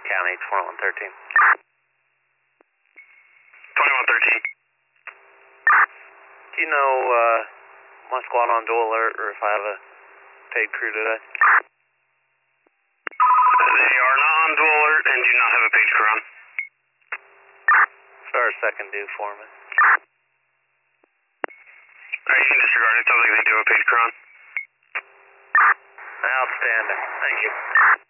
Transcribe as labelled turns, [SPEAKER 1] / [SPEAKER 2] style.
[SPEAKER 1] County 2113.
[SPEAKER 2] 2113.
[SPEAKER 1] Do you know my squad on dual alert or if I have a paid crew today?
[SPEAKER 2] They are not on dual alert and do not have a paid crew on.
[SPEAKER 1] Start second due for me.
[SPEAKER 2] Alright, you can disregard it. Sounds like they do have a paid crew on.
[SPEAKER 1] Outstanding. Thank you.